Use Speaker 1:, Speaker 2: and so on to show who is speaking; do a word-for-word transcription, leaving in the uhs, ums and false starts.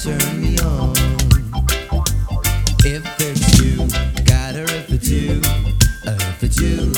Speaker 1: turn me on. If it's you, got her if it's you, uh, if it's you.